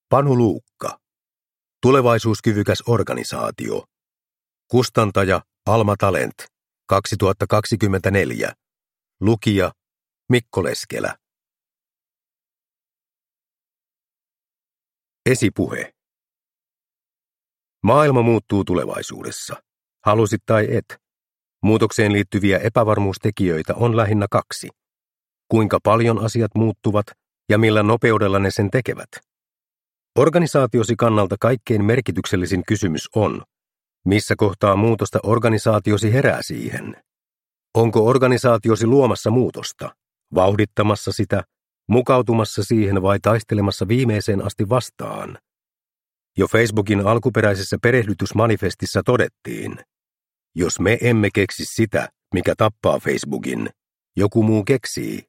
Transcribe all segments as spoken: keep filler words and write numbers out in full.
Panu Luukka. Tulevaisuuskyvykäs organisaatio. Kustantaja Alma Talent. kaksituhattakaksikymmentäneljä. Lukija Mikko Leskelä. Esipuhe. Maailma muuttuu tulevaisuudessa. Halusit tai et. Muutokseen liittyviä epävarmuustekijöitä on lähinnä kaksi. Kuinka paljon asiat muuttuvat ja millä nopeudella ne sen tekevät. Organisaatiosi kannalta kaikkein merkityksellisin kysymys on, missä kohtaa muutosta organisaatiosi herää siihen. Onko organisaatiosi luomassa muutosta, vauhdittamassa sitä, mukautumassa siihen vai taistelemassa viimeiseen asti vastaan? Jo Facebookin alkuperäisessä perehdytysmanifestissa todettiin, jos me emme keksi sitä, mikä tappaa Facebookin, joku muu keksii.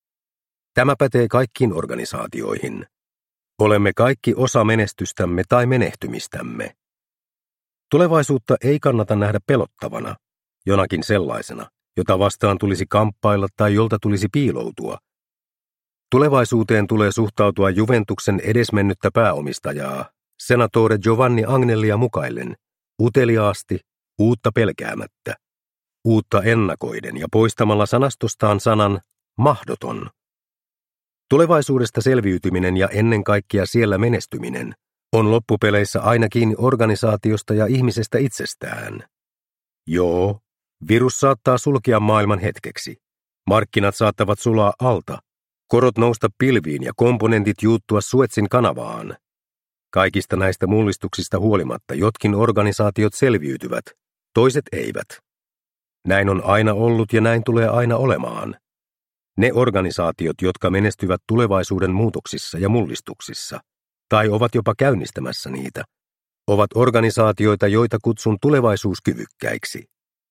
Tämä pätee kaikkiin organisaatioihin. Olemme kaikki osa menestystämme tai menehtymistämme. Tulevaisuutta ei kannata nähdä pelottavana, jonakin sellaisena, jota vastaan tulisi kamppailla tai jolta tulisi piiloutua. Tulevaisuuteen tulee suhtautua Juventuksen edesmennyttä pääomistajaa, senatore Giovanni Agnellia mukaillen, uteliaasti, uutta pelkäämättä, uutta ennakoiden ja poistamalla sanastostaan sanan mahdoton. Tulevaisuudesta selviytyminen ja ennen kaikkea siellä menestyminen on loppupeleissä aina kiinni organisaatiosta ja ihmisestä itsestään. Joo, virus saattaa sulkea maailman hetkeksi. Markkinat saattavat sulaa alta, korot nousta pilviin ja komponentit juuttua Suezin kanavaan. Kaikista näistä mullistuksista huolimatta jotkin organisaatiot selviytyvät, toiset eivät. Näin on aina ollut ja näin tulee aina olemaan. Ne organisaatiot, jotka menestyvät tulevaisuuden muutoksissa ja mullistuksissa, tai ovat jopa käynnistämässä niitä, ovat organisaatioita, joita kutsun tulevaisuuskyvykkäiksi.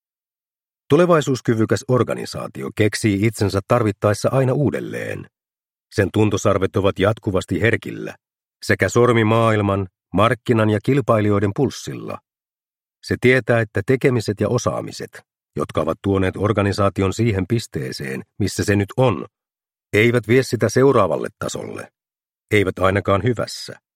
Tulevaisuuskyvykäs organisaatio keksii itsensä tarvittaessa aina uudelleen. Sen tuntosarvet ovat jatkuvasti herkillä, sekä sormi maailman, markkinan ja kilpailijoiden pulssilla. Se tietää, että tekemiset ja osaamiset, jotka ovat tuoneet organisaation siihen pisteeseen, missä se nyt on, eivät vie sitä seuraavalle tasolle, eivät ainakaan hyvässä.